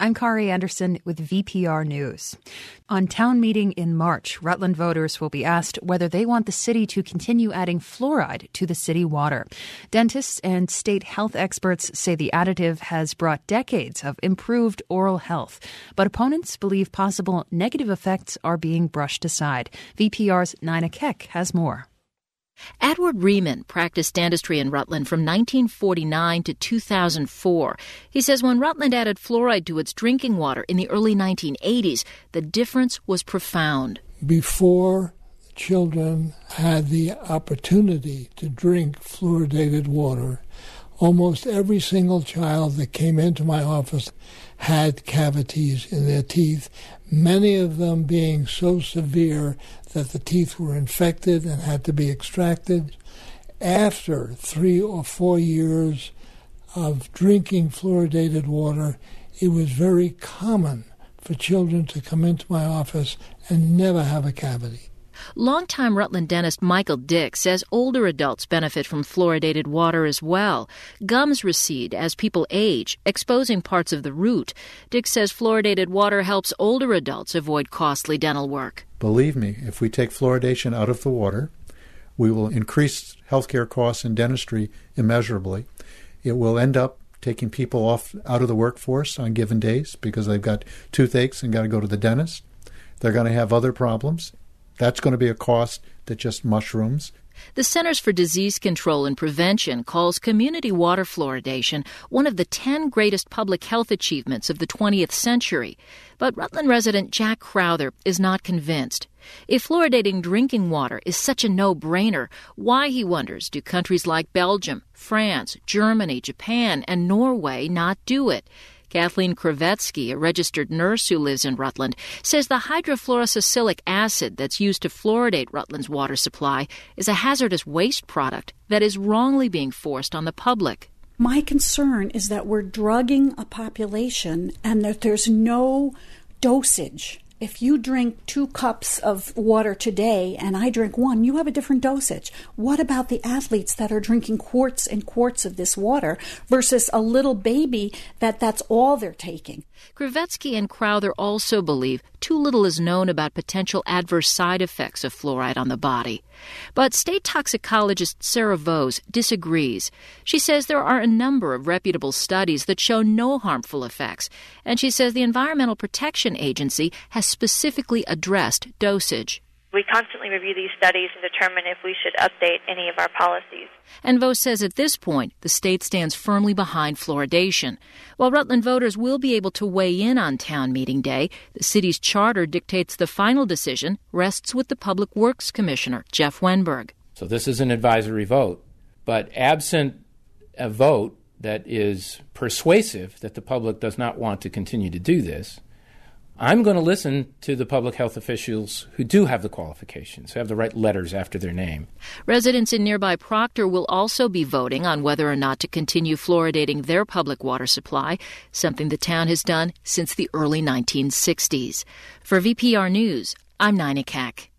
I'm Kari Anderson with VPR News. On town meeting in March, Rutland voters will be asked whether they want the city to continue adding fluoride to the city water. Dentists and state health experts say the additive has brought decades of improved oral health, but opponents believe possible negative effects are being brushed aside. VPR's Nina Keck has more. Edward Riemann practiced dentistry in Rutland from 1949 to 2004. He says when Rutland added fluoride to its drinking water in the early 1980s, the difference was profound. Before children had the opportunity to drink fluoridated water, almost every single child that came into my office had cavities in their teeth, many of them being so severe that the teeth were infected and had to be extracted. After 3 or 4 years of drinking fluoridated water, it was very common for children to come into my office and never have a cavity. Longtime Rutland dentist Michael Dick says older adults benefit from fluoridated water as well. Gums recede as people age, exposing parts of the root. Dick says fluoridated water helps older adults avoid costly dental work. Believe me, if we take fluoridation out of the water, we will increase healthcare costs in dentistry immeasurably. It will end up taking people out of the workforce on given days because they've got toothaches and got to go to the dentist. They're going to have other problems. That's going to be a cost that just mushrooms. The Centers for Disease Control and Prevention calls community water fluoridation one of the 10 greatest public health achievements of the 20th century. But Rutland resident Jack Crowther is not convinced. If fluoridating drinking water is such a no-brainer, why, he wonders, do countries like Belgium, France, Germany, Japan, and Norway not do it? Kathleen Kravetsky, a registered nurse who lives in Rutland, says the hydrofluorosilicic acid that's used to fluoridate Rutland's water supply is a hazardous waste product that is wrongly being forced on the public. My concern is that we're drugging a population and that there's no dosage. If you drink 2 cups of water today and I drink 1, you have a different dosage. What about the athletes that are drinking quarts and quarts of this water versus a little baby that's all they're taking? Kravetsky and Crowther also believe too little is known about potential adverse side effects of fluoride on the body. But state toxicologist Sarah Vose disagrees. She says there are a number of reputable studies that show no harmful effects, and she says the Environmental Protection Agency has specifically addressed dosage. We constantly review these studies and determine if we should update any of our policies. And Vose says at this point, the state stands firmly behind fluoridation. While Rutland voters will be able to weigh in on town meeting day, the city's charter dictates the final decision rests with the Public Works Commissioner, Jeff Wenberg. So this is an advisory vote, but absent a vote that is persuasive that the public does not want to continue to do this, I'm going to listen to the public health officials who do have the qualifications, who have the right letters after their name. Residents in nearby Proctor will also be voting on whether or not to continue fluoridating their public water supply, something the town has done since the early 1960s. For VPR News, I'm Nina Keck.